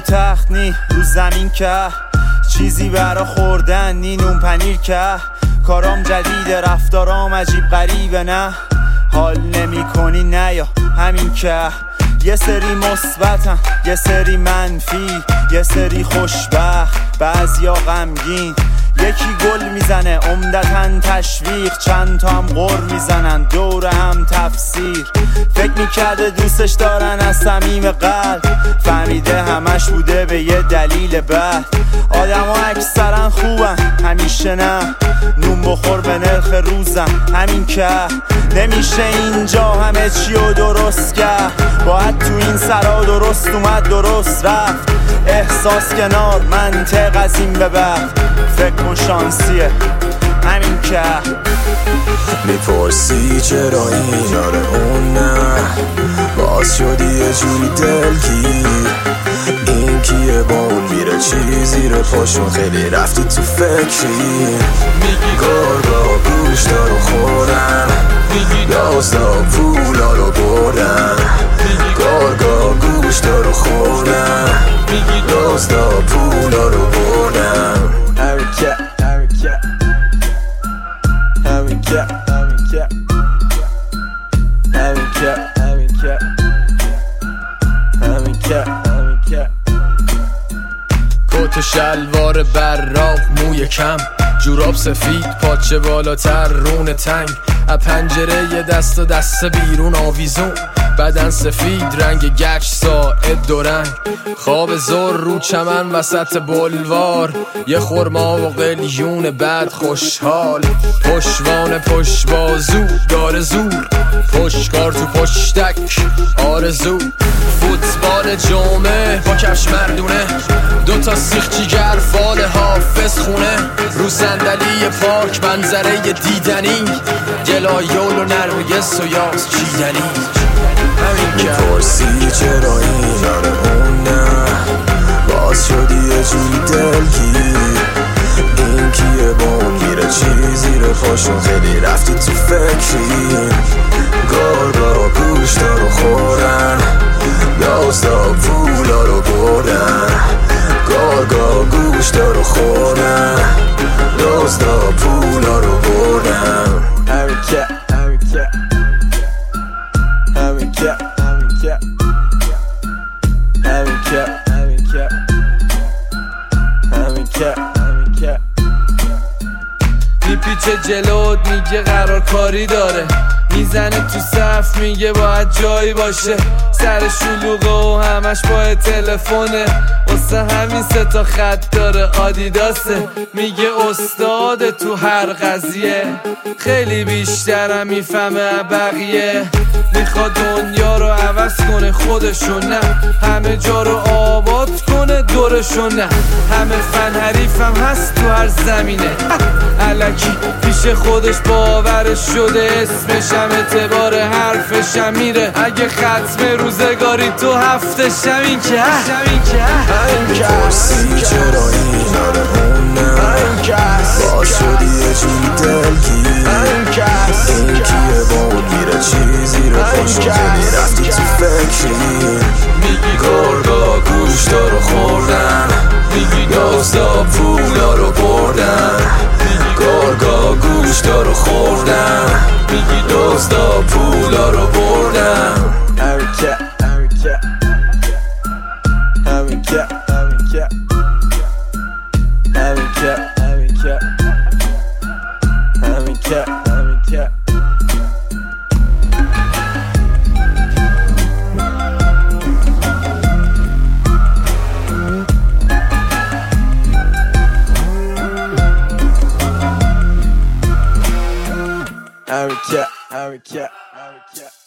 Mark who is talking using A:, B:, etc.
A: تخت نی رو زمین که چیزی برا خوردن نی نون پنیر که کارام جدیده رفتارام عجیب غریبه نه حال نمی کنی نه یا همین که یه سری مثبتن یه سری منفی یه سری خوشبخت بعضیا غمگین یکی گل میزنه عمدتاً تشویق چند تا هم غر میزنن دور هم تفسیر فکر میکرده دوستش دارن از صمیم قلب فهمیده همش بوده به یه دلیل بد آدم ها اکثرا خوبن همیشه نه نون بخور به نرخ روزم همین که نمیشه اینجا همه چی رو درست کرد باید تو این سرا درست اومد درست رفت احساس کنار منطق از این به بعد فکر کن شانسیه همین که
B: میپرسی چرا این آره اون نه باز شدی یه جوری دلگیر این کیه با اون میره چیزی رو پاشون خیلی رفتی تو فکری گرگا گوشتا رو خورن یازدا پولا رو بردن گرگا گوشتا رو خوردن یازدا پولا رو بردن همین که
C: کت و شلوار براق موی کم جوراب سفید پاچه بالاتر رون تنگ از پنجره یه دست و دست بیرون آویزون بدن سفید رنگ گچ ساعد دو رنگ خواب زور رو چمن وسط بلوار یه خرما و قلیون بد خوشحال پشوان پشت بازو داره زور پشتکار تو پشتک آرزو فوتبال جمعه با کفش مردونه دوتا سیخ جیگر فال حافظ خونه رو صندلی پارک منظره دیدنی گلایول و نرگس و یاس چیدنی
B: میپرسی چرا این آره اون نه باز شدی یه جوری دلگیر این کیه با اون میره چیزی رو پاشون خیلی رفتی تو فکری گرگا گوشتا رو خورن یازدا پولا رو بردن گرگا گوشتا رو خورن یازدا پولا رو بردن همین که
D: میپیچه جلوت میگه قرار کاری داره میزنه تو صف میگه باید جایی باشه سر شلوغه و همش با تلفونه واسه همین 3 تا خط داره آدیداسه میگه استاد تو هر قضیه خیلی بیشترم میفهمه بقیه میخواد دنیا رو عوض کنه خودشون نه همه جا رو آباد کنه دورشون نه همه فن حریفم هست تو هر زمینه الکی پیش خودش باورش شده اسمشم اعتبار حرفشم میره اگه ختم روزگاری تو هفتش همین که
B: میپرسی چرا این آره اون نه باز شدی یه جوری دلگیر این کیه با اون میره چیزی رو پاشون خیلی رفتی تو فکری گرگا گوشتا رو خوردن یازدا پولا رو بردن گرگا گوشتا رو خوردن یازدا پولا رو بردن همین که America.